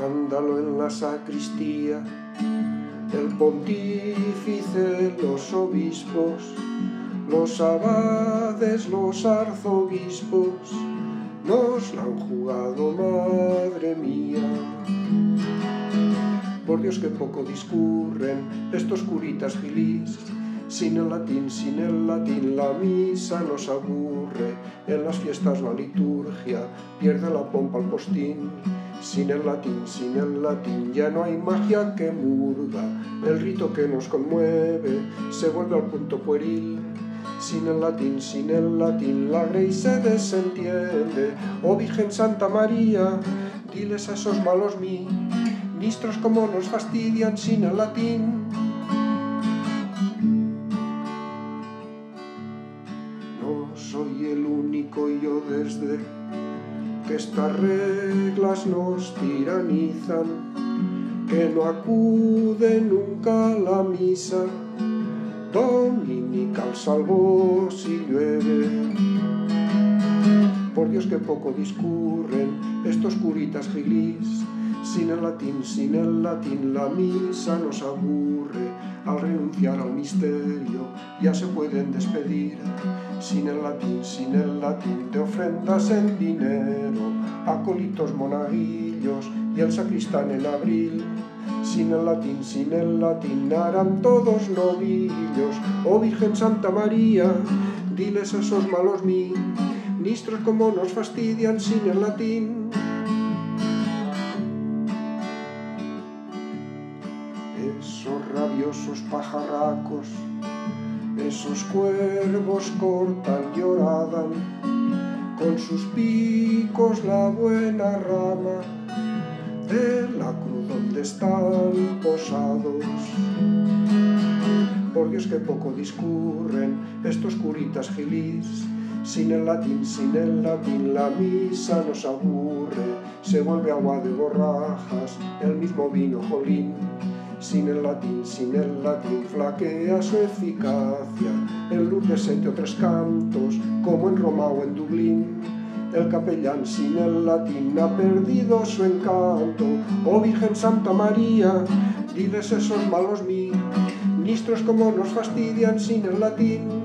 escándalo en la sacristía, el pontífice, los obispos, los abades, los arzobispos, nos la han jugado, madre mía. Por Dios que poco discurren estos curitas gilís, sin el latín la misa nos aburre, en las fiestas la liturgia pierde la pompa al postín. Sin el latín ya no hay magia que murga, el rito que nos conmueve se vuelve al punto pueril. Sin el latín la grey se desentiende. Oh Virgen Santa María, diles a esos malos ministros cómo nos fastidian sin el latín. No soy el único yo desde que estas reglas nos tiranizan, que no acude nunca a la misa dominical salvo si llueve. Por Dios que poco discurren estos curitas gilís, sin el latín la misa nos aburre, al renunciar al misterio ya se pueden despedir. Sin el latín de ofrendas en dinero, acólitos monaguillos y el sacristán en abril. Sin el latín harán todos novillos. Oh Virgen Santa María, diles a esos malos ministros cómo nos fastidian sin el latín. Esos rabiosos pajarracos, esos cuervos cortan y horadan con sus picos la buena rama de la cruz donde están posados. Por Dios que poco discurren estos curitas gilís, sin el latín la misa nos aburre, se vuelve agua de borrajas el mismo vino jolín. Sin el latín flaquea su eficacia, en Lourdes 7 o 3 cantos, como en Roma o en Dublín. El capellán sin el latín ha perdido su encanto. Oh Virgen Santa María, diles esos malos ministros cómo nos fastidian sin el latín.